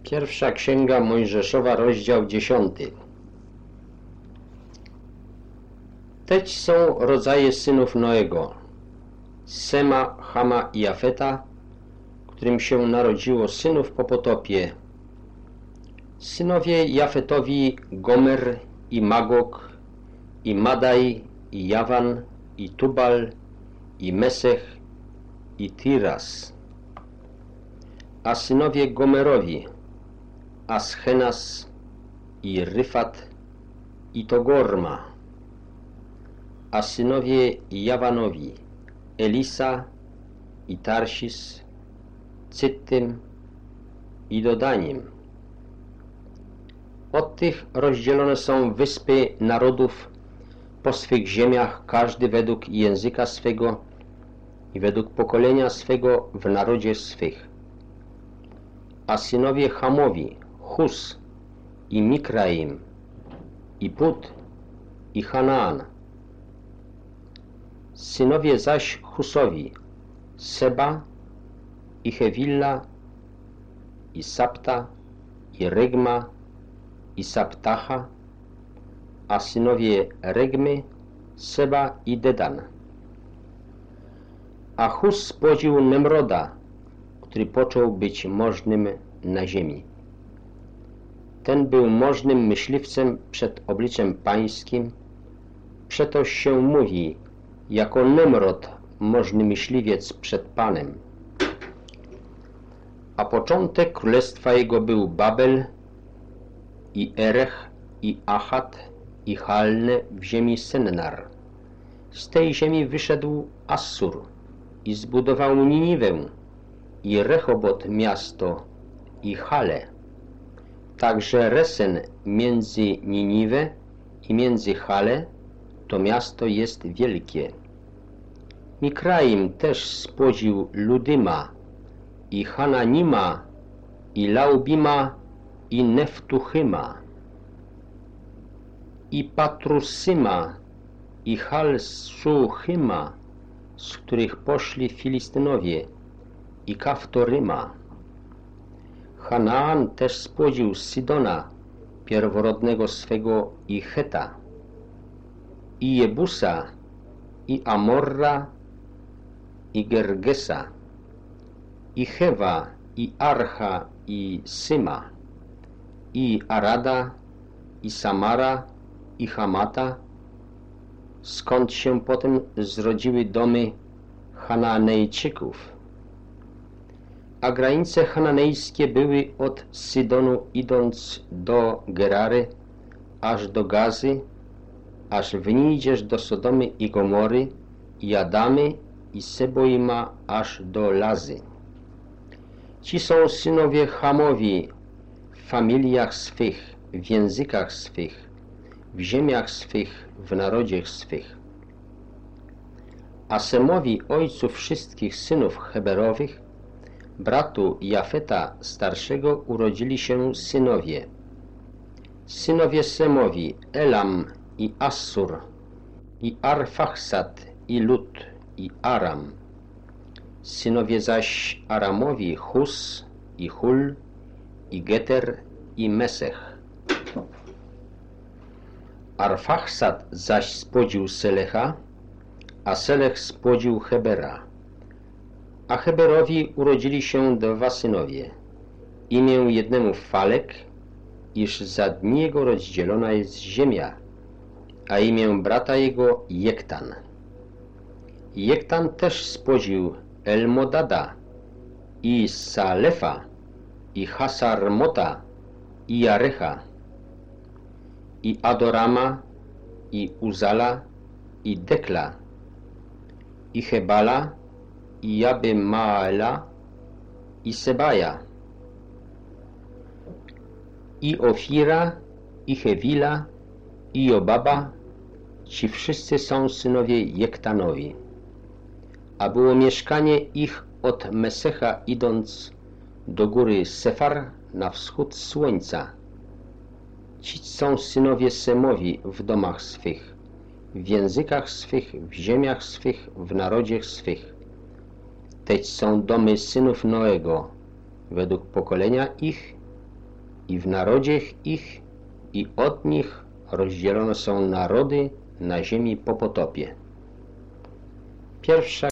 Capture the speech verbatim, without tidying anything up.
Pierwsza Księga Mojżeszowa, rozdział dziesiąty. Teć są rodzaje synów Noego: Sema, Chama i Jafeta, którym się narodziło synów po potopie. Synowie Jafetowi: Gomer i Magog, i Madaj, i Jawan, i Tubal, i Mesech, i Tiras. A synowie Gomerowi: Aschenas, i Ryfat, i Togorma. A synowie Jawanowi: Elisa, i Tarsis, Cyttym i Dodanim. Od tych rozdzielone są wyspy narodów po swych ziemiach, każdy według języka swego i według pokolenia swego w narodzie swych. A synowie Chamowi: Chus, i Mikraim, i Put, i Hanaan. Synowie zaś Chusowi: Seba, i Hewilla, i Sapta, i Regma, i Saptacha. A synowie Regmy: Seba i Dedan. A Chus spłodził Nemroda, który począł być możnym na ziemi. Ten był możnym myśliwcem przed obliczem pańskim, przetoż się mówi jako Nemrod, możny myśliwiec przed Panem. A początek królestwa jego był Babel, i Erech, i Achat, i Chalne w ziemi Sennar. Z tej ziemi wyszedł Assur i zbudował Niniwę, i Rechobot miasto, i Chale. Także Resen między Niniwę i między Chale to miasto jest wielkie. Mikraim też spłodził Ludyma, i Hananima, i Laubima, i Neftuchyma, i Patrusyma, i Halsuchyma, z których poszli Filistynowie, i Kaftoryma. Hanaan też spłodził Sydona, pierworodnego swego, i Cheta, i Jebusa, i Amorra, i Gergesa, i Chewa, i Archa, i Syma, i Arada, i Samara, i Hamata, skąd się potem zrodziły domy Hananejczyków. A granice hananejskie były od Sydonu idąc do Gerary, aż do Gazy, aż wyjdziesz do Sodomy i Gomory, i Adamy, i Seboima, aż do Lazy. Ci są synowie Chamowi w familiach swych, w językach swych, w ziemiach swych, w narodzie swych. A Semowi, ojcu wszystkich synów Heberowych, bratu Jafeta starszego, urodzili się synowie. Synowie Semowi: Elam, i Assur, i Arfaksad, i Lut, i Aram. Synowie zaś Aramowi: Chus, i Hul, i Geter, i Mesech. Arfaksad zaś spłodził Selecha, a Selech spłodził Hebera. A Heberowi urodzili się dwa synowie. Imię jednemu Falek, iż za dni jego rozdzielona jest ziemia, a imię brata jego Jektan. Jektan też spłodził Elmodada, i Salefa, i Hasarmota, i Jarecha, i Adorama, i Uzala, i Dekla, i Hebala, i Jabemaela, i Sebaja, i Ofira, i Hewila, i Jobaba. Ci wszyscy są synowie Jektanowi. A było mieszkanie ich od Mesecha idąc do góry Sefar na wschód słońca. Ci są synowie Semowi w domach swych, w językach swych, w ziemiach swych, w narodzie swych. Teć są domy synów Noego, według pokolenia ich i w narodzie ich, i od nich rozdzielone są narody na ziemi po potopie. Pierwsza